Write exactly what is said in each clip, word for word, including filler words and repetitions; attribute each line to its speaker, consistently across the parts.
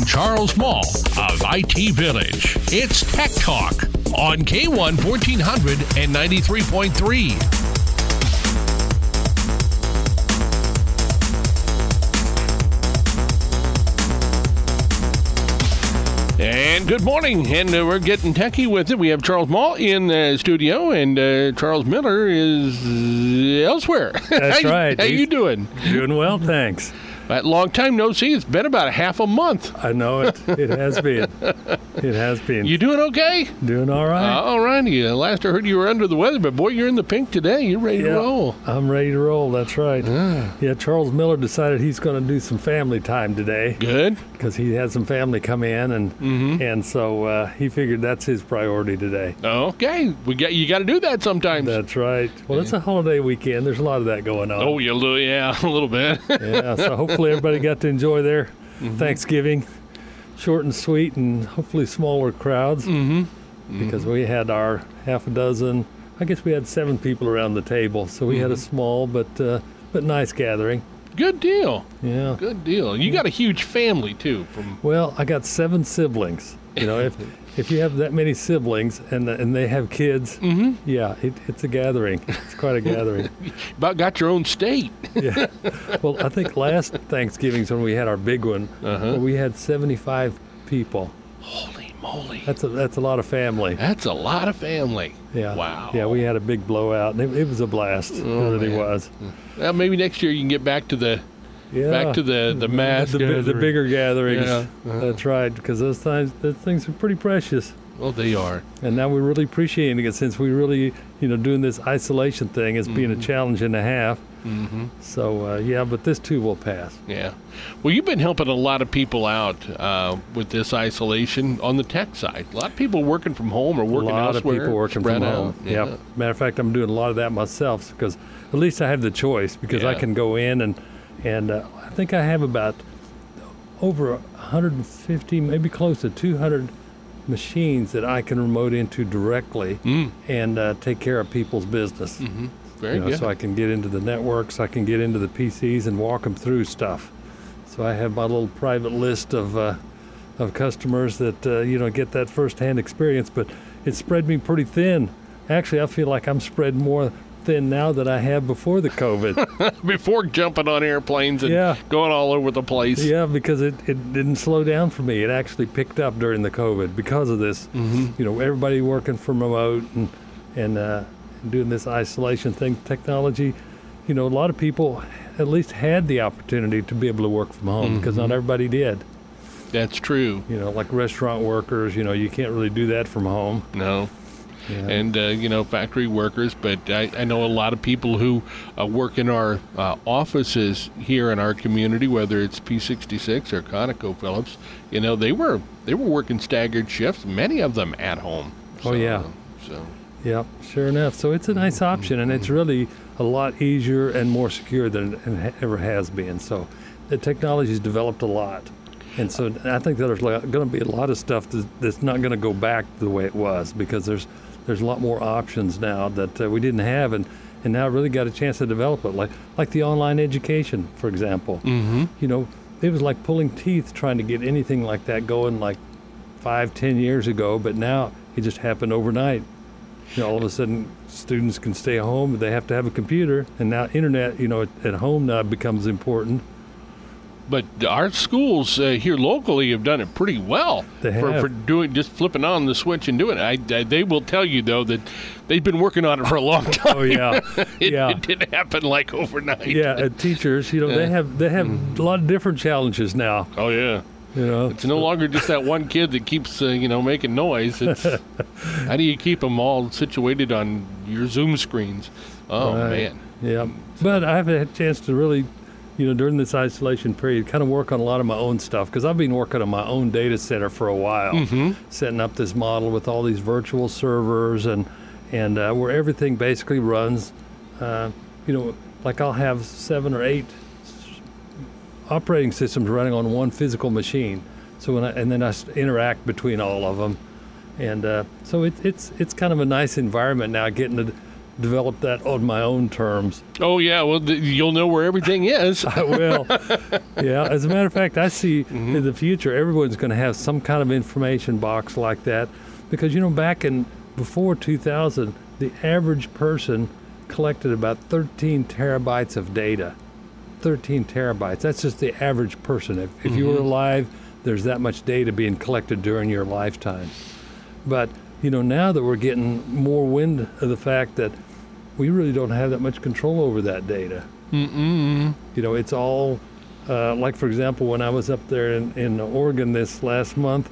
Speaker 1: Charles Mall of I T Village. It's Tech Talk on K one fourteen hundred and ninety-three point three. And good morning, and uh, we're getting techie with it. We have Charles Mall in the studio, and uh, Charles Miller is elsewhere.
Speaker 2: That's
Speaker 1: how,
Speaker 2: right.
Speaker 1: How
Speaker 2: He's
Speaker 1: you doing?
Speaker 2: Doing well, thanks.
Speaker 1: That long time no see. It's been about a half a month.
Speaker 2: I know it. It has been. It has been.
Speaker 1: You doing okay?
Speaker 2: Doing all right.
Speaker 1: Uh, all righty. Uh, last I heard you were under the weather, but boy, you're in the pink today. You're ready
Speaker 2: yeah,
Speaker 1: to roll.
Speaker 2: I'm ready to roll. That's right.
Speaker 1: Ah.
Speaker 2: Yeah, Charles Miller decided he's going to do some family time today.
Speaker 1: Good.
Speaker 2: Because he had some family come in, and
Speaker 1: Mm-hmm.
Speaker 2: and so uh, he figured that's his priority today.
Speaker 1: Okay. We got you. Got to do that sometimes.
Speaker 2: That's right. Well, it's a holiday weekend. There's a lot of that going on.
Speaker 1: Oh, you lo- yeah, a little bit.
Speaker 2: Yeah. So hopefully everybody got to enjoy their
Speaker 1: Mm-hmm.
Speaker 2: Thanksgiving, short and sweet, and hopefully smaller crowds.
Speaker 1: Mm-hmm.
Speaker 2: Because we had our half a dozen, I guess we had seven people around the table, so we had a small but uh, but nice gathering.
Speaker 1: Good deal.
Speaker 2: Yeah.
Speaker 1: Good deal. You got a huge family too. From
Speaker 2: Well, I got seven siblings. You know, if if you have that many siblings and and they have kids,
Speaker 1: mm-hmm.
Speaker 2: yeah, it, it's a gathering. It's quite a gathering.
Speaker 1: About got your own state.
Speaker 2: Yeah. Well, I think last Thanksgiving's when we had our big one,
Speaker 1: Uh-huh.
Speaker 2: we had seventy-five people.
Speaker 1: Holy moly.
Speaker 2: That's a that's a lot of family.
Speaker 1: That's a lot of family.
Speaker 2: Yeah.
Speaker 1: Wow.
Speaker 2: Yeah, we had a big blowout, and it, it was a blast.
Speaker 1: Oh,
Speaker 2: it really
Speaker 1: man.
Speaker 2: was.
Speaker 1: Well, maybe next year you can get back to the
Speaker 2: Yeah.
Speaker 1: back to the the mass
Speaker 2: the, bi- the
Speaker 1: gathering.
Speaker 2: bigger gatherings.
Speaker 1: Yeah. Uh-huh.
Speaker 2: That's right, because those times, those things are pretty precious.
Speaker 1: Well, they are.
Speaker 2: And now we're really appreciating it since we really, you know, doing this isolation thing as being a challenge and a half.
Speaker 1: Mm-hmm.
Speaker 2: So, uh, yeah, but this too will pass.
Speaker 1: Yeah. Well, you've been helping a lot of people out uh, with this isolation on the tech side. A lot of people working from home or working
Speaker 2: a lot
Speaker 1: elsewhere.
Speaker 2: of people working
Speaker 1: spread
Speaker 2: from
Speaker 1: out.
Speaker 2: home.
Speaker 1: Yeah.
Speaker 2: Yep. Matter of fact, I'm doing a lot of that myself because at least I have the choice because I
Speaker 1: Yeah.
Speaker 2: can go in and, and uh, I think I have about over one hundred fifty, maybe close to two hundred machines that I can remote into directly
Speaker 1: Mm.
Speaker 2: and uh, take care of people's business.
Speaker 1: Mm-hmm. Very
Speaker 2: You know,
Speaker 1: good.
Speaker 2: so I can get into the networks, I can get into the P Cs and walk them through stuff. So I have my little private list of uh, of customers that uh, you know get that firsthand experience. But it spread me pretty thin. Actually, I feel like I'm spread more thin now than I have before the COVID.
Speaker 1: Before jumping on airplanes and
Speaker 2: Yeah.
Speaker 1: going all over the place.
Speaker 2: Yeah, because it, it didn't slow down for me. It actually picked up during the COVID because of this.
Speaker 1: Mm-hmm.
Speaker 2: You know, everybody working from remote and and uh, doing this isolation thing, technology. You know, a lot of people at least had the opportunity to be able to work from home because not everybody did.
Speaker 1: That's true.
Speaker 2: You know, like restaurant workers. You know, you can't really do that from home.
Speaker 1: No.
Speaker 2: Yeah.
Speaker 1: And, uh, you know, factory workers. But I, I know a lot of people who uh, work in our uh, offices here in our community, whether it's P sixty-six or ConocoPhillips, you know, they were they were working staggered shifts, many of them at home.
Speaker 2: Oh,
Speaker 1: So,
Speaker 2: yeah.
Speaker 1: So,
Speaker 2: Yep, sure enough. So it's a nice option, and it's really a lot easier and more secure than it ever has been. So the technology's developed a lot. And so I think that there's going to be a lot of stuff that's not going to go back the way it was because there's there's a lot more options now that uh, we didn't have, and, and now really got a chance to develop it, like like the online education, for example.
Speaker 1: mm-hmm.
Speaker 2: You know, it was like pulling teeth trying to get anything like that going like five, ten years ago, but now it just happened overnight. You know, all of a sudden, students can stay home. They have to have a computer, and now internet, you know, at, at home now becomes important.
Speaker 1: But our schools uh, here locally have done it pretty well
Speaker 2: They
Speaker 1: for,
Speaker 2: have.
Speaker 1: for doing just flipping on the switch and doing it. I, I, they will tell you though that they've been working on it for a long time.
Speaker 2: Oh yeah,
Speaker 1: it,
Speaker 2: yeah,
Speaker 1: it didn't happen like overnight.
Speaker 2: yeah. And teachers, you know, they
Speaker 1: Yeah.
Speaker 2: have they have a lot of different challenges now.
Speaker 1: Oh yeah.
Speaker 2: You know,
Speaker 1: It's no longer just that one kid that keeps uh, you know making noise. It's how do you keep them all situated on your Zoom screens? Oh
Speaker 2: Right.
Speaker 1: man.
Speaker 2: Yeah, but I've had a chance to really, you know, during this isolation period, kind of work on a lot of my own stuff because I've been working on my own data center for a while,
Speaker 1: Mm-hmm.
Speaker 2: setting up this model with all these virtual servers and and uh, where everything basically runs. Uh, you know, like I'll have seven or eight operating systems running on one physical machine. So when I, and then I s- interact between all of them, and uh, so it, it's it's kind of a nice environment now, getting to develop that on my own terms.
Speaker 1: Oh, yeah. Well, th- you'll know where everything is.
Speaker 2: I will. Yeah. As a matter of fact, I see mm-hmm. in the future everyone's going to have some kind of information box like that, because, you know, back in before two thousand, the average person collected about thirteen terabytes of data. thirteen terabytes. That's just the average person. If, if mm-hmm. you were alive, there's that much data being collected during your lifetime. But, you know, now that we're getting more wind of the fact that we really don't have that much control over that data.
Speaker 1: Mm-mm.
Speaker 2: You know, it's all, uh, like, for example, when I was up there in, in Oregon this last month,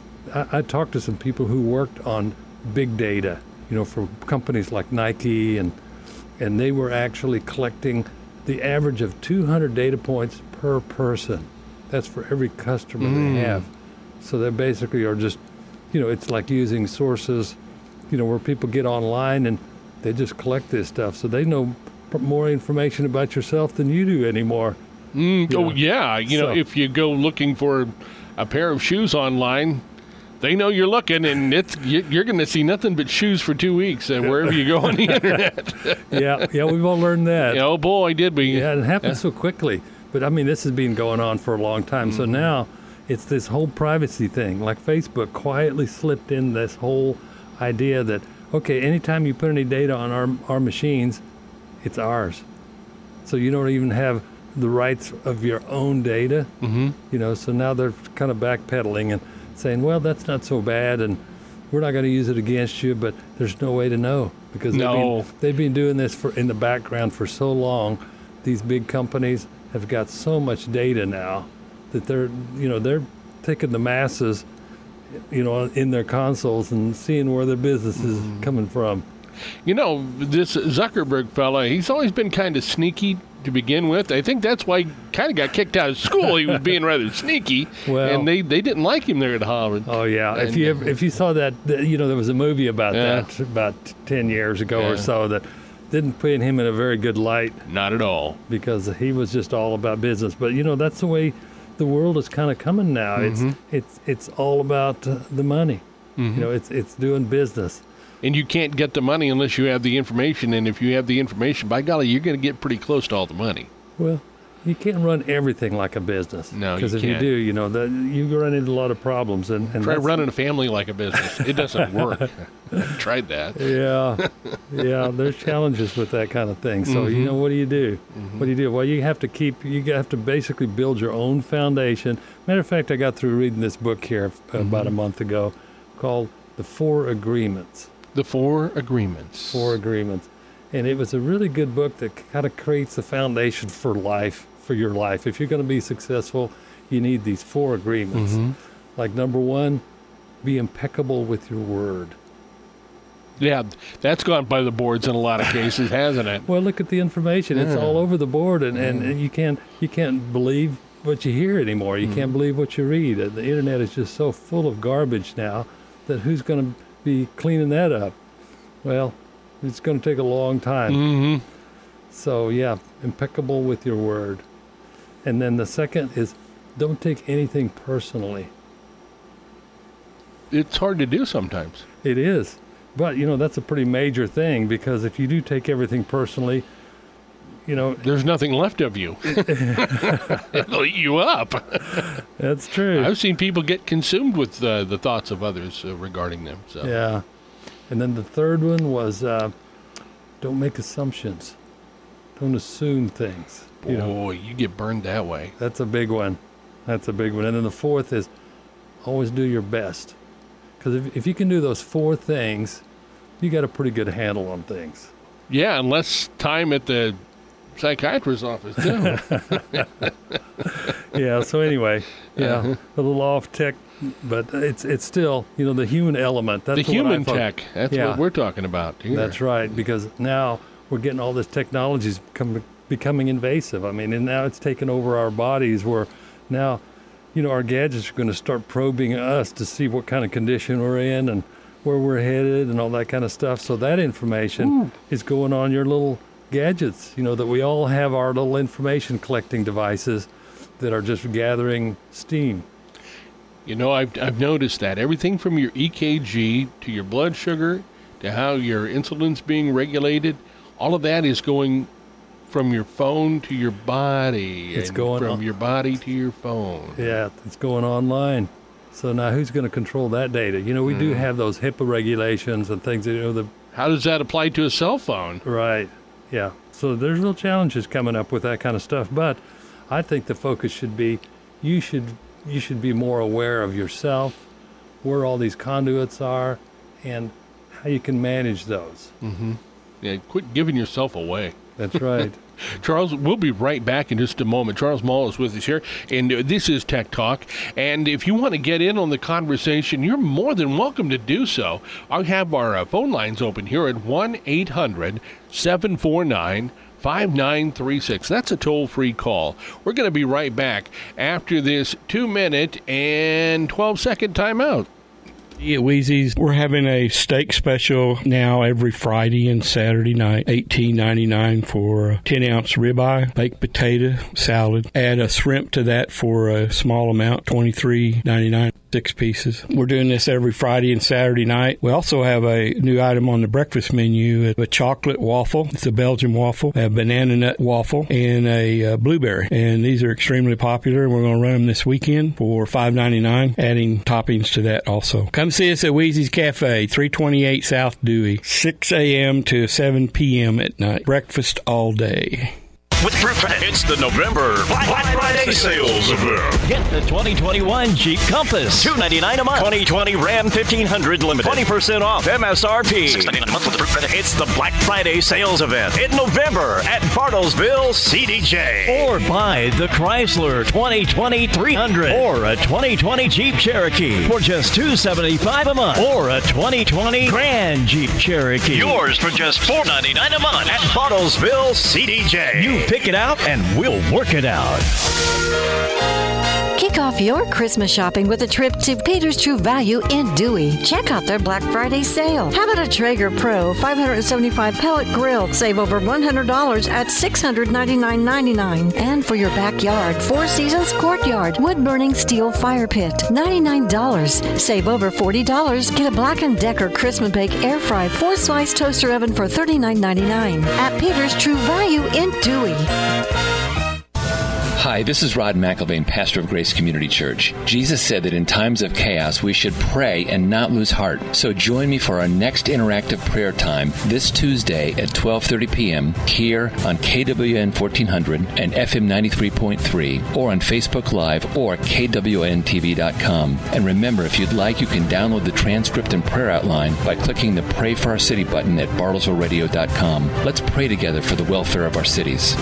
Speaker 2: I, I talked to some people who worked on big data, you know, for companies like Nike, and and they were actually collecting the average of two hundred data points per person. That's for every customer mm. they have. So they basically are just, you know, it's like using sources, you know, where people get online and they just collect this stuff. So they know more information about yourself than you do anymore.
Speaker 1: Mm,
Speaker 2: you
Speaker 1: oh,
Speaker 2: know?
Speaker 1: yeah. You
Speaker 2: so,
Speaker 1: know, if you go looking for a pair of shoes online, they know you're looking, and it's you're going to see nothing but shoes for two weeks uh, wherever you go on the internet.
Speaker 2: yeah, yeah, we've all learned that.
Speaker 1: Yeah, oh, boy, did we.
Speaker 2: Yeah, it happens
Speaker 1: yeah.
Speaker 2: so quickly. But, I mean, this has been going on for a long time. Mm-hmm. So now it's this whole privacy thing. Like Facebook quietly slipped in this whole idea that, okay, anytime you put any data on our, our machines, it's ours. So you don't even have the rights of your own data.
Speaker 1: Mm-hmm.
Speaker 2: You know, so now they're kind of backpedaling and saying, well, that's not so bad, and we're not going to use it against you, but there's no way to know, because
Speaker 1: no.
Speaker 2: they've, been, they've been doing this for in the background for so long. These big companies have got so much data now that they're, you know, they're taking the masses, you know, in their consoles and seeing where their business is mm. coming from.
Speaker 1: You know, this Zuckerberg fella, he's always been kind of sneaky to begin with. I think that's why he kind of got kicked out of school. He was being rather sneaky,
Speaker 2: well,
Speaker 1: and they, they didn't like him there at Harvard.
Speaker 2: Oh, yeah.
Speaker 1: And,
Speaker 2: if you ever, if you saw that, you know, there was a movie about
Speaker 1: yeah.
Speaker 2: that about ten years ago
Speaker 1: yeah.
Speaker 2: or so that didn't put him in a very good light.
Speaker 1: Not at all.
Speaker 2: Because he was just all about business. But, you know, that's the way the world is kind of coming now.
Speaker 1: Mm-hmm.
Speaker 2: It's it's it's all about uh, the money. Mm-hmm. You know, it's it's doing business.
Speaker 1: And you can't get the money unless you have the information. And if you have the information, by golly, you're going to get pretty close to all the money.
Speaker 2: Well, you can't run everything like a business.
Speaker 1: No, you
Speaker 2: Because if
Speaker 1: can't.
Speaker 2: you do, you know, that you run into a lot of problems. And, and
Speaker 1: Try running a family like a business. It doesn't work. I tried that.
Speaker 2: Yeah. Yeah, there's challenges with that kind of thing. So,
Speaker 1: mm-hmm.
Speaker 2: you know, what do you do? Mm-hmm. What do you do? Well, you have to keep, you have to basically build your own foundation. Matter of fact, I got through reading this book here mm-hmm. about a month ago called The Four Agreements.
Speaker 1: The Four Agreements.
Speaker 2: Four Agreements. And it was a really good book that kind of creates the foundation for life, for your life. If you're going to be successful, you need these four agreements.
Speaker 1: Mm-hmm.
Speaker 2: Like number one, be impeccable with your word.
Speaker 1: Yeah, that's gone by the boards in a lot of cases, hasn't it?
Speaker 2: Well, look at the information. It's
Speaker 1: yeah.
Speaker 2: all over the board, and, and,
Speaker 1: Mm.
Speaker 2: and you can't you can't believe what you hear anymore. You mm. can't believe what you read. The internet is just so full of garbage now that who's going to be cleaning that up? Well, it's going to take a long time.
Speaker 1: Mm-hmm.
Speaker 2: So, yeah, impeccable with your word. And then the second is don't take anything personally.
Speaker 1: It's hard to do sometimes.
Speaker 2: It is. But, you know, that's a pretty major thing, because if you do take everything personally, you know...
Speaker 1: There's nothing left of you. It'll eat you up.
Speaker 2: That's true.
Speaker 1: I've seen people get consumed with uh, the thoughts of others uh, regarding them. So.
Speaker 2: Yeah. And then the third one was uh, don't make assumptions. Don't assume things.
Speaker 1: Boy,
Speaker 2: you know,
Speaker 1: you get burned that way.
Speaker 2: That's a big one. That's a big one. And then the fourth is always do your best. Because if, if you can do those four things, you got a pretty good handle on things.
Speaker 1: Yeah, and less time at the psychiatrist's office, too.
Speaker 2: Yeah, so anyway, yeah, uh-huh. a little off tech, but it's it's still, you know, the human element. That's
Speaker 1: the human
Speaker 2: thought,
Speaker 1: tech. That's
Speaker 2: yeah,
Speaker 1: what we're talking about here.
Speaker 2: That's right, because now we're getting all this technology become, becoming invasive. I mean, and now it's taken over our bodies where now, you know, our gadgets are going to start probing us to see what kind of condition we're in and where we're headed and all that kind of stuff. So that information Ooh. is going on your little gadgets, you know, that we all have our little information collecting devices that are just gathering steam.
Speaker 1: You know, I've I've noticed that everything from your E K G to your blood sugar to how your insulin's being regulated. All of that is going from your phone to your body.
Speaker 2: It's
Speaker 1: and
Speaker 2: going
Speaker 1: from
Speaker 2: on.
Speaker 1: your body to your phone.
Speaker 2: Yeah, it's going online. So now who's going to control that data? You know, we mm. do have those HIPAA regulations and things. You know, the
Speaker 1: how does that apply to a cell phone?
Speaker 2: Right. Yeah. So there's real challenges coming up with that kind of stuff. But I think the focus should be you should you should be more aware of yourself, where all these conduits are, and how you can manage those.
Speaker 1: Mm-hmm. Yeah, quit giving yourself away.
Speaker 2: That's right.
Speaker 1: Charles, we'll be right back in just a moment. Charles Moll is with us here, and this is Tech Talk. And if you want to get in on the conversation, you're more than welcome to do so. I'll have our uh, phone lines open here at one eight hundred seven four nine five nine three six. That's a toll-free call. We're going to be right back after this two-minute and twelve-second timeout.
Speaker 3: At Wheezy's, we're having a steak special now every Friday and Saturday night, eighteen ninety-nine for a ten ounce ribeye, baked potato, salad. Add a shrimp to that for a small amount, twenty-three ninety-nine. Six pieces. We're doing this every Friday and Saturday night. We also have a new item on the breakfast menu, a chocolate waffle. It's a Belgian waffle, a banana nut waffle, and a uh, blueberry. And these are extremely popular. We're going to run them this weekend for five ninety-nine, adding toppings to that also. Come see us at Wheezy's Cafe, three twenty-eight South Dewey, six a.m. to seven p.m. at night. Breakfast all day.
Speaker 4: With Fruit Credit, it's the November Black, Black Friday sales event.
Speaker 5: Get the twenty twenty-one Jeep Compass,
Speaker 4: two ninety-nine a month. twenty twenty Ram fifteen hundred Limited, twenty percent off M S R P. six ninety-nine a month with the Fruit Credit. It's the Black Friday sales event in November at Bartlesville C D J.
Speaker 5: Or buy the Chrysler twenty twenty three hundred or a twenty twenty Jeep Cherokee for just two hundred seventy-five dollars a month, or a twenty twenty Grand Jeep Cherokee.
Speaker 4: Yours for just four ninety-nine a month at Bartlesville C D J.
Speaker 5: You pick it out and we'll work it out.
Speaker 6: Kick off your Christmas shopping with a trip to Peter's True Value in Dewey. Check out their Black Friday sale. How about a Traeger Pro five seventy-five pellet grill? Save over one hundred dollars at six hundred ninety-nine ninety-nine. And for your backyard, Four Seasons Courtyard wood-burning steel fire pit, ninety-nine dollars. Save over forty dollars. Get a Black and Decker Christmas Bake Air Fry four-slice toaster oven for thirty-nine ninety-nine at Peter's True Value in Dewey.
Speaker 7: Hi, this is Rod McIlvain, pastor of Grace Community Church. Jesus said that in times of chaos, we should pray and not lose heart. So join me for our next interactive prayer time this Tuesday at twelve thirty p.m. here on K W N fourteen hundred and F M ninety-three point three, or on Facebook Live or K W N T V dot com. And remember, if you'd like, you can download the transcript and prayer outline by clicking the Pray for Our City button at bartlesville radio dot com. Let's pray together for the welfare of our cities.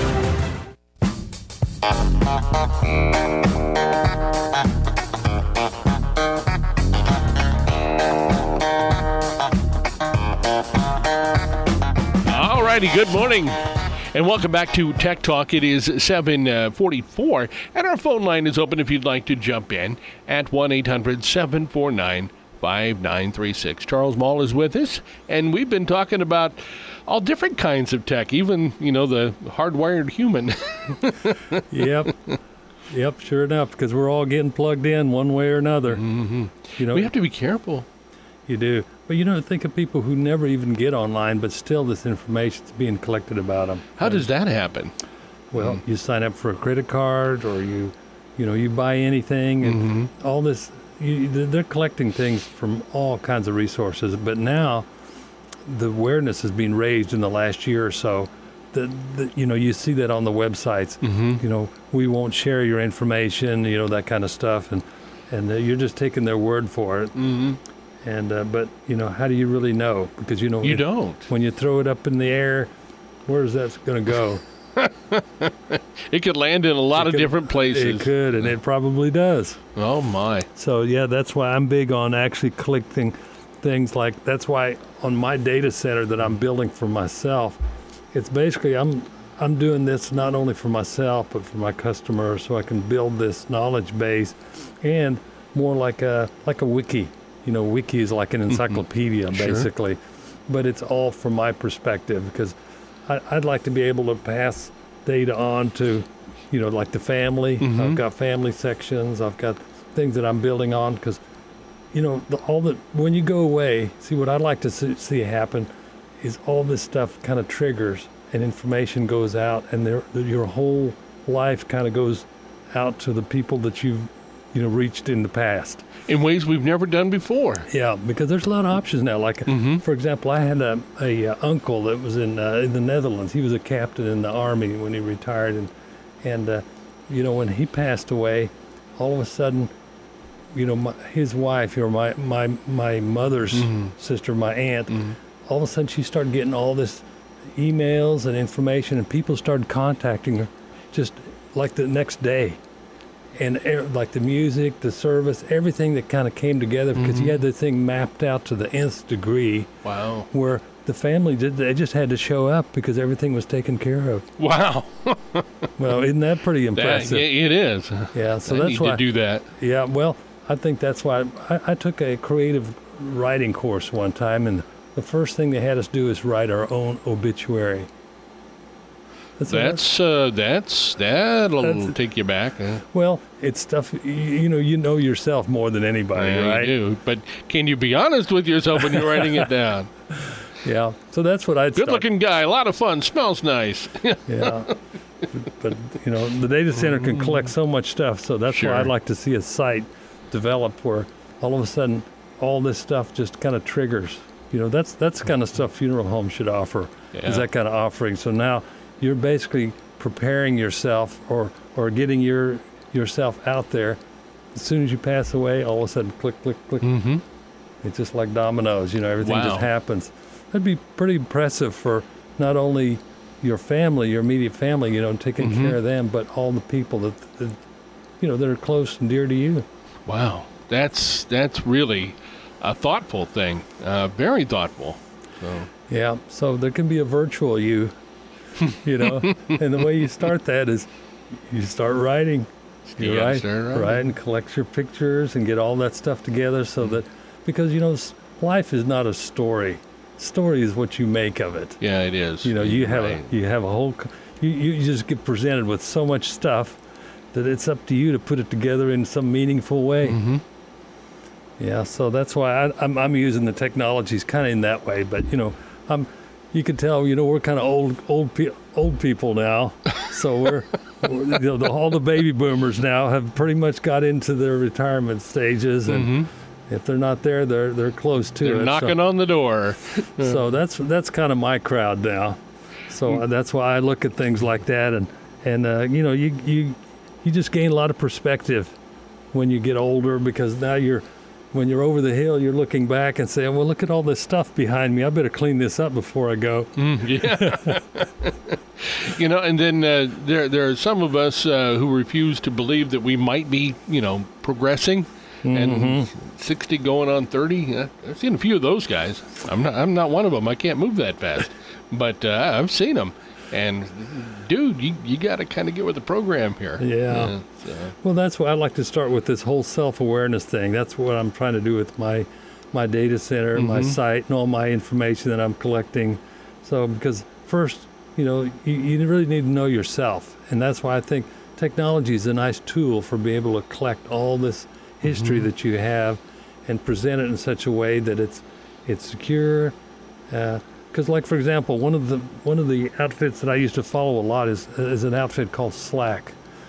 Speaker 1: All righty, good morning, and welcome back to Tech Talk. It is seven forty-four, and our phone line is open if you'd like to jump in at one eight hundred seven four nine five nine three six. Charles Moll is with us, and we've been talking about all different kinds of tech, even, you know, the hardwired human.
Speaker 2: Yep. Yep, sure enough, because we're all getting plugged in one way or another.
Speaker 1: Mm-hmm.
Speaker 2: You know,
Speaker 1: we have to be careful.
Speaker 2: You do. But you know, think of people who never even get online, but still this information is being collected about them.
Speaker 1: How does that happen?
Speaker 2: Well,
Speaker 1: mm.
Speaker 2: you sign up for a credit card, or you, you know, you buy anything, and
Speaker 1: mm-hmm.
Speaker 2: all this, you, they're collecting things from all kinds of resources. But now the awareness has been raised in the last year or so. That, that you know, you see that on the websites.
Speaker 1: Mm-hmm.
Speaker 2: You know, we won't share your information, you know, that kind of stuff. And, and uh, you're just taking their word for it.
Speaker 1: Mm-hmm.
Speaker 2: And uh, but you know, how do you really know? Because you know,
Speaker 1: you
Speaker 2: if,
Speaker 1: don't.
Speaker 2: When you throw it up in the air, where's that going to go?
Speaker 1: It could land in a lot
Speaker 2: it
Speaker 1: of
Speaker 2: could,
Speaker 1: different places.
Speaker 2: It could, and it probably does.
Speaker 1: Oh my!
Speaker 2: So yeah, that's why I'm big on actually collecting things like. That's why on my data center that I'm building for myself, it's basically I'm I'm doing this not only for myself but for my customers, so I can build this knowledge base, and more like a like a wiki. You know, wiki is like an encyclopedia,
Speaker 1: mm-hmm.
Speaker 2: basically,
Speaker 1: sure.
Speaker 2: But it's all from my perspective, because I, I'd like to be able to pass data on to, you know, like the family.
Speaker 1: Mm-hmm.
Speaker 2: I've got family sections. I've got things that I'm building on, because, you know, the, all the when you go away, see what I'd like to see, see happen is all this stuff kind of triggers and information goes out, and there, your whole life kind of goes out to the people that you've, you know, reached in the past.
Speaker 1: In ways we've never done before.
Speaker 2: Yeah, because there's a lot of options now. Like,
Speaker 1: mm-hmm.
Speaker 2: for example, I had a, a uh, uncle that was in uh, in the Netherlands. He was a captain in the army when he retired, and and uh, you know, when he passed away, all of a sudden, you know, my, his wife, or my my my mother's mm-hmm. sister, my aunt, mm-hmm. all of a sudden she started getting all this emails and information, and people started contacting her, just like the next day. And er, like the music, the service, everything that kind of came together because mm-hmm. he had the thing mapped out to the nth degree.
Speaker 1: Wow.
Speaker 2: Where the family did, they just had to show up because everything was taken care of.
Speaker 1: Wow.
Speaker 2: Well, isn't that pretty impressive?
Speaker 1: That, it is.
Speaker 2: Yeah, so
Speaker 1: I
Speaker 2: that's
Speaker 1: need
Speaker 2: why.
Speaker 1: to do that.
Speaker 2: Yeah, well, I think that's why I, I took a creative writing course one time, and the first thing they had us do is write our own obituary.
Speaker 1: That's that's, uh, that's that'll that's, take you back. Huh?
Speaker 2: Well, it's stuff you, you know. You know yourself more than anybody,
Speaker 1: yeah,
Speaker 2: right?
Speaker 1: You do. But can you be honest with yourself when you're writing it down?
Speaker 2: Yeah. So that's what I'd.
Speaker 1: Good-looking guy, a lot of fun, smells nice.
Speaker 2: Yeah. But, but you know, the data center can collect so much stuff. So that's sure. why I'd like to see a site developed where all of a sudden all this stuff just kind of triggers. You know, that's that's the kind of stuff funeral homes should offer. Yeah. Is that kind of offering. So now you're basically preparing yourself or, or getting your yourself out there. As soon as you pass away, all of a sudden, click, click, click.
Speaker 1: Mm-hmm.
Speaker 2: It's just like dominoes, you know, everything
Speaker 1: wow.
Speaker 2: just happens. That'd be pretty impressive for not only your family, your immediate family, you know, taking mm-hmm. care of them, but all the people that, that, you know, that are close and dear to you.
Speaker 1: Wow. That's, that's really a thoughtful thing. Uh, very thoughtful. So.
Speaker 2: Yeah. So there can be a virtual you. You know, and the way you start that is you start writing. You
Speaker 1: yeah,
Speaker 2: write,
Speaker 1: start writing.
Speaker 2: write and collect your pictures and get all that stuff together so that, because, you know, life is not a story. Story is what you make of it.
Speaker 1: Yeah, it is.
Speaker 2: You know, you have
Speaker 1: right.
Speaker 2: a, you have a whole, you, you just get presented with so much stuff that it's up to you to put it together in some meaningful way.
Speaker 1: Mm-hmm.
Speaker 2: Yeah, so that's why I, I'm, I'm using the technologies kind of in that way. But, you know, I'm, you can tell, you know, we're kind of old, old, pe- old people now. So we're, we're you know, the, all the baby boomers now have pretty much got into their retirement stages, and mm-hmm. if they're not there, they're they're close to
Speaker 1: they're
Speaker 2: it.
Speaker 1: They're knocking so, on the door.
Speaker 2: So that's that's kind of my crowd now. So mm-hmm. that's why I look at things like that, and and uh, you know, you you you just gain a lot of perspective when you get older, because now you're. When you're over the hill, you're looking back and saying, well, look at all this stuff behind me. I better clean this up before I go.
Speaker 1: Mm, yeah. You know, and then uh, there there are some of us uh, who refuse to believe that we might be, you know, progressing. Mm-hmm. And sixty going on thirty. Uh, I've seen a few of those guys. I'm not, I'm not one of them. I can't move that fast. But uh, I've seen them. And, dude, you, you got to kind of get with the program here.
Speaker 2: Yeah.
Speaker 1: Uh, so.
Speaker 2: Well, that's why I like to start with this whole self-awareness thing. That's what I'm trying to do with my my data center, mm-hmm. my site, and all my information that I'm collecting. So, because first, you know, you, you really need to know yourself. And that's why I think technology is a nice tool for being able to collect all this history mm-hmm. that you have and present it in such a way that it's it's secure. Uh, Because, like, for example, one of the one of the outfits that I used to follow a lot is is an outfit called Slack.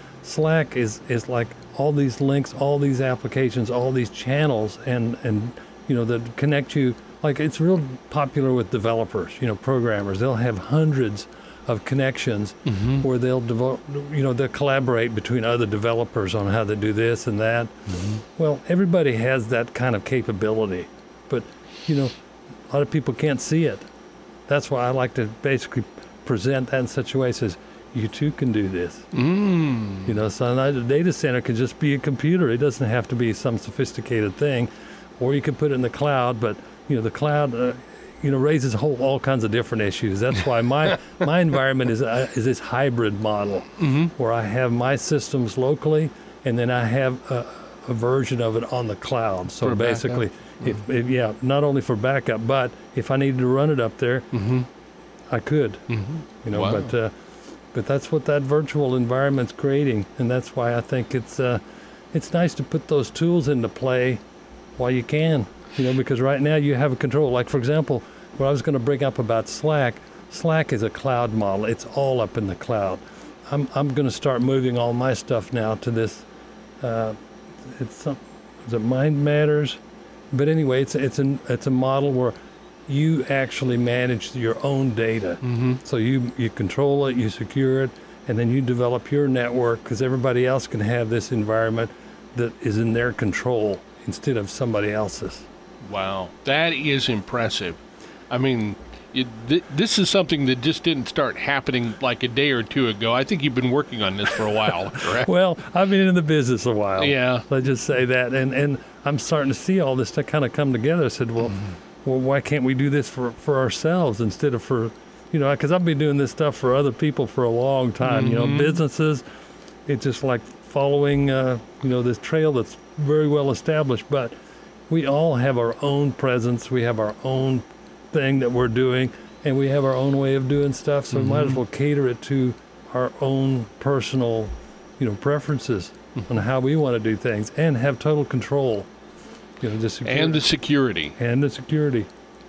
Speaker 2: Slack is, is like all these links, all these applications, all these channels, and, and you know, that connect you. Like, it's real popular with developers, you know, programmers. They'll have hundreds of connections mm-hmm. where they'll develop, you know, they'll collaborate between other developers on how to do this and that. Mm-hmm. Well, everybody has that kind of capability, but, you know, a lot of people can't see it. That's why I like to basically present that in such a way. It says, you too can do this.
Speaker 1: Mm.
Speaker 2: You know, so the data center can just be a computer. It doesn't have to be some sophisticated thing. Or you can put it in the cloud, but, you know, the cloud, uh, you know, raises whole, all kinds of different issues. That's why my my environment is uh, is this hybrid model mm-hmm. where I have my systems locally, and then I have a, a version of it on the cloud. So
Speaker 1: for
Speaker 2: basically,
Speaker 1: mm-hmm.
Speaker 2: if, if yeah, not only for backup, but if I needed to run it up there,
Speaker 1: mm-hmm.
Speaker 2: I could.
Speaker 1: Mm-hmm.
Speaker 2: You know,
Speaker 1: wow.
Speaker 2: but uh, but that's what that virtual environment's creating, and that's why I think it's uh, it's nice to put those tools into play while you can, you know, because right now you have a control. Like, for example, what I was going to bring up about Slack, Slack is a cloud model. It's all up in the cloud. I'm I'm going to start moving all my stuff now to this, uh, it's some, is it Mind Matters? But anyway, it's, it's, an, it's a model where you actually manage your own data.
Speaker 1: Mm-hmm.
Speaker 2: So you, you control it, you secure it, and then you develop your network because everybody else can have this environment that is in their control instead of somebody else's.
Speaker 1: Wow, that is impressive. I mean, it, th- this is something that just didn't start happening like a day or two ago. I think you've been working on this for a while, correct?
Speaker 2: Well, I've been in the business a while.
Speaker 1: Yeah.
Speaker 2: Let's just say that. And and I'm starting to see all this to kind of come together. I said, well, mm-hmm. well, why can't we do this for, for ourselves instead of for, you know, because I've been doing this stuff for other people for a long time. Mm-hmm. You know, businesses, it's just like following, uh, you know, this trail that's very well established. But we all have our own presence. We have our own thing that we're doing, and we have our own way of doing stuff, so mm-hmm. we might as well cater it to our own personal, you know, preferences mm-hmm. on how we want to do things and have total control. You know, the security.
Speaker 1: And the security.
Speaker 2: And the security.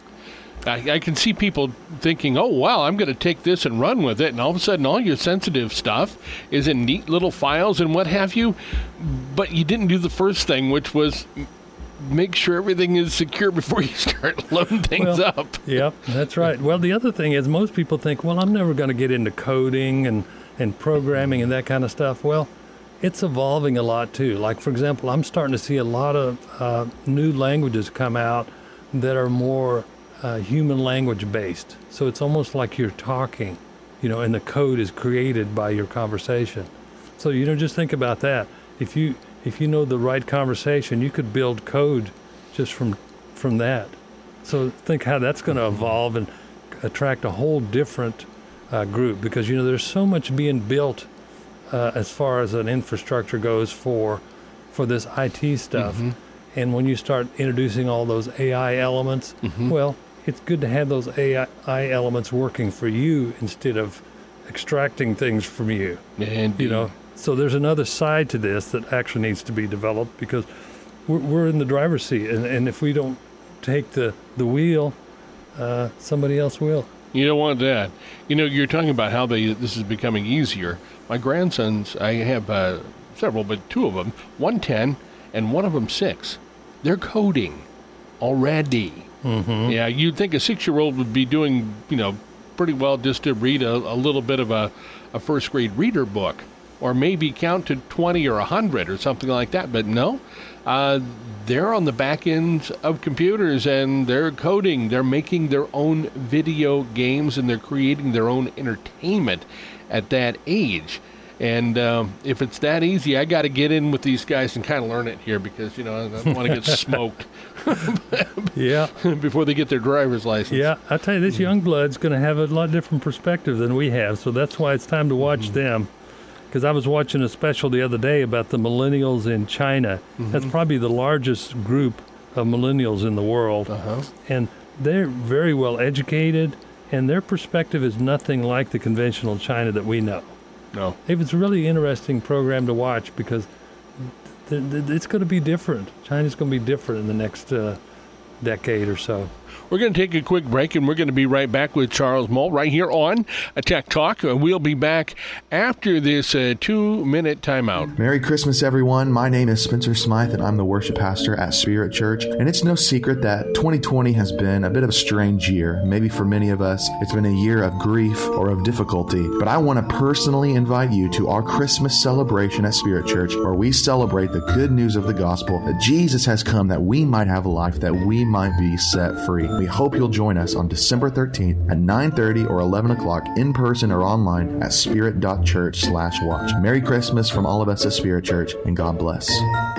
Speaker 1: I, I can see people thinking, oh, wow, I'm going to take this and run with it, and all of a sudden all your sensitive stuff is in neat little files and what have you, but you didn't do the first thing, which was make sure everything is secure before you start loading things
Speaker 2: well,
Speaker 1: up.
Speaker 2: Yep, that's right. Well, the other thing is most people think, well, I'm never going to get into coding and, and programming and that kind of stuff. Well, it's evolving a lot too. Like, for example, I'm starting to see a lot of uh, new languages come out that are more uh, human language based. So it's almost like you're talking, you know, and the code is created by your conversation. So, you know, just think about that. If you If you know the right conversation, you could build code just from from that. So think how that's going to evolve and attract a whole different uh, group because, you know, there's so much being built uh, as far as an infrastructure goes for for this I T stuff. Mm-hmm. And when you start introducing all those A I elements, mm-hmm. well, it's good to have those A I elements working for you instead of extracting things from you.
Speaker 1: And
Speaker 2: you know. So there's another side to this that actually needs to be developed because we're, we're in the driver's seat, and, and if we don't take the, the wheel, uh, somebody else will.
Speaker 1: You don't want that. You know, you're talking about how they this is becoming easier. My grandsons, I have uh, several, but two of them, one ten and one of them six. They're coding already.
Speaker 2: Mm-hmm.
Speaker 1: Yeah, you'd think a six-year-old would be doing, you know, pretty well just to read a, a little bit of a, a first-grade reader book. Or maybe count to twenty or one hundred or something like that. But no, uh, they're on the back ends of computers and they're coding. They're making their own video games and they're creating their own entertainment at that age. And um, if it's that easy, I got to get in with these guys and kind of learn it here because, you know, I don't want to get smoked
Speaker 2: yeah.
Speaker 1: before they get their driver's license.
Speaker 2: Yeah, I tell you, this young blood's going to have a lot different perspective than we have. So that's why it's time to watch mm-hmm. them. Because I was watching a special the other day about the millennials in China. Mm-hmm. That's probably the largest group of millennials in the world.
Speaker 1: Uh-huh.
Speaker 2: And they're very well educated, and their perspective is nothing like the conventional China that we know.
Speaker 1: No.
Speaker 2: It was a really interesting program to watch because th- th- it's going to be different. China's going to be different in the next uh, decade or so.
Speaker 1: We're going to take a quick break, and we're going to be right back with Charles Moll right here on a Tech Talk. We'll be back after this uh, two-minute timeout.
Speaker 8: Merry Christmas, everyone. My name is Spencer Smythe, and I'm the worship pastor at Spirit Church. And it's no secret that twenty twenty has been a bit of a strange year. Maybe for many of us, it's been a year of grief or of difficulty. But I want to personally invite you to our Christmas celebration at Spirit Church, where we celebrate the good news of the gospel, that Jesus has come that we might have a life, that we might be set free. We hope you'll join us on December thirteenth at nine thirty or eleven o'clock in person or online at spirit.church slash watch. Merry Christmas from all of us at Spirit Church, and God bless.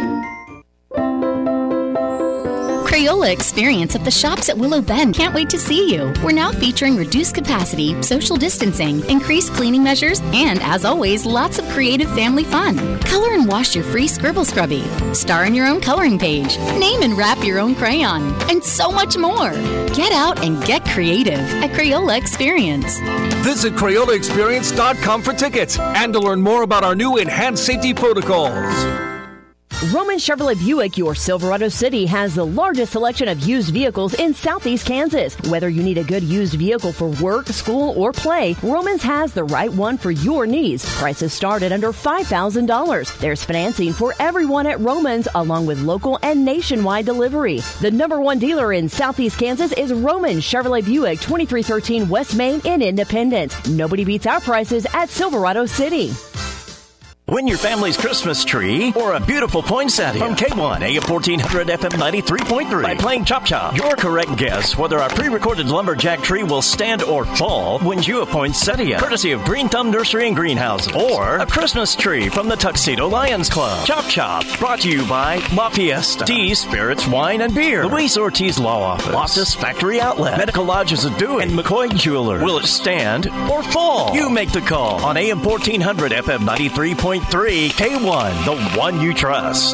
Speaker 9: Crayola experience at the shops at Willow Bend. Can't wait to see you. We're now featuring reduced capacity, social distancing, increased cleaning measures, and as always, lots of creative family fun. Color and wash your free Scribble Scrubby. Star in your own coloring page. Name and wrap your own crayon. And so much more. Get out and get creative at Crayola Experience.
Speaker 10: Visit Crayola Experience dot com for tickets and to learn more about our new enhanced safety protocols. Roman Chevrolet Buick, your Silverado City, has the largest selection of used vehicles in southeast Kansas. Whether you need a good used vehicle for work, school, or play, Romans has the right one for your needs. Prices start at under five thousand dollars. There's financing for everyone at Romans, along with local and nationwide delivery. The number one dealer in southeast Kansas is Roman Chevrolet Buick, twenty-three thirteen West Main in Independence. Nobody beats our prices at Silverado City.
Speaker 5: Win your family's Christmas tree or a beautiful poinsettia from K one A M fourteen hundred F M ninety-three point three by playing Chop Chop. Your correct guess whether our pre-recorded lumberjack tree will stand or fall wins you a poinsettia, courtesy of Green Thumb Nursery and Greenhouses, or a Christmas tree from the Tuxedo Lions Club. Chop Chop, brought to you by La Fiesta, Tea, Spirits, Wine, and Beer, Luis Ortiz Law Office, Loftus Factory Outlet, Medical Lodges of Dewey, and McCoy Jewelers. Will it stand or fall? You make the call on A M fourteen hundred F M ninety-three point three K one, the one you trust.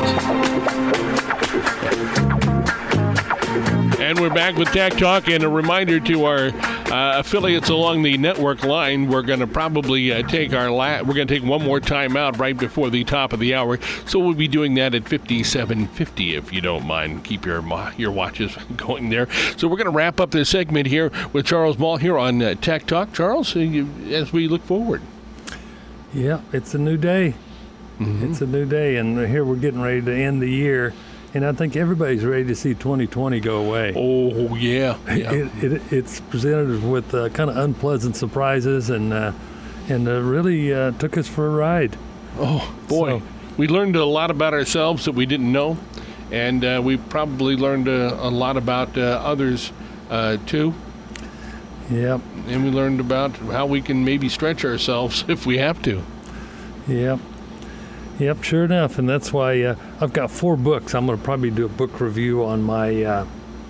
Speaker 1: And we're back with Tech Talk, and a reminder to our uh, affiliates along the network line, we're going to probably uh, take our la- we're going to take one more time out right before the top of the hour, so we'll be doing that at fifty-seven fifty, if you don't mind. Keep your your watches going there. So we're going to wrap up this segment here with Charles Mall here on uh, Tech Talk. Charles, uh, you, as we look forward.
Speaker 2: Yeah, it's a new day. Mm-hmm. It's a new day, and here we're getting ready to end the year, and I think everybody's ready to see twenty twenty go away.
Speaker 1: Oh, yeah. yeah.
Speaker 2: It, it, it's presented us with uh, kind of unpleasant surprises, and uh, and uh, really uh, took us for a ride.
Speaker 1: Oh, boy. So, we learned a lot about ourselves that we didn't know, and uh, we probably learned uh, a lot about uh, others, uh, too.
Speaker 2: Yep.
Speaker 1: And we learned about how we can maybe stretch ourselves if we have to.
Speaker 2: Yep. Yep, sure enough. And that's why uh, I've got four books. I'm going to probably do a book review on my uh,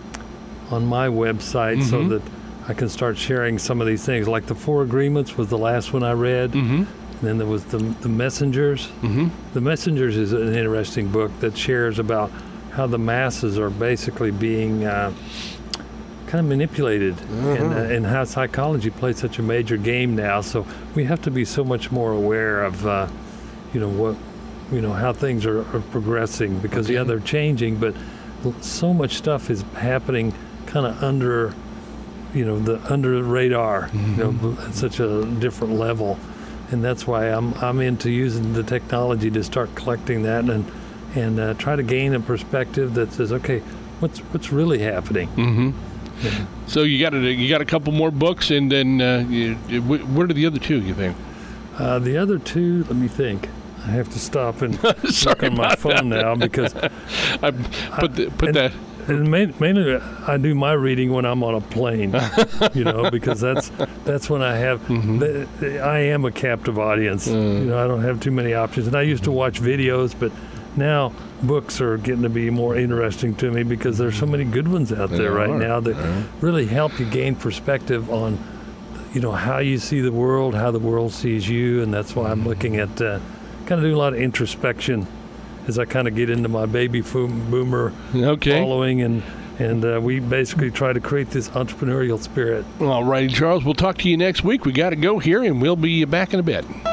Speaker 2: on my website mm-hmm. so that I can start sharing some of these things. Like the Four Agreements was the last one I read. Mm-hmm. And then there was the, the Messengers. Mm-hmm. The Messengers is an interesting book that shares about how the masses are basically being... Uh, kind of manipulated mm-hmm. and, uh, and how psychology plays such a major game now. So we have to be so much more aware of, uh, you know, what, you know, how things are, are progressing because okay. yeah, they're changing, but so much stuff is happening kind of under, you know, the under the radar, mm-hmm. you know, at such a different level. And that's why I'm I'm into using the technology to start collecting that and and uh, try to gain a perspective that says, okay, what's what's really happening.
Speaker 1: Mm-hmm. Yeah. So you got a you got a couple more books, and then uh, you, what are the other two? You think?
Speaker 2: Uh, the other two, let me think. I have to stop and look on my phone that. now because
Speaker 1: I put the, put
Speaker 2: and,
Speaker 1: that.
Speaker 2: And mainly, I do my reading when I'm on a plane, you know, because that's that's when I have. Mm-hmm. The, the, I am a captive audience. Mm. You know, I don't have too many options, and I used to watch videos, but now books are getting to be more interesting to me because there's so many good ones out there they right are. now that yeah. really help you gain perspective on, you know, how you see the world, how the world sees you, and that's why I'm looking at uh, kind of doing a lot of introspection as I kind of get into my baby boomer
Speaker 1: okay.
Speaker 2: following, and and uh, we basically try to create this entrepreneurial spirit.
Speaker 1: All righty, Charles, we'll talk to you next week. We got to go here, and we'll be back in a bit.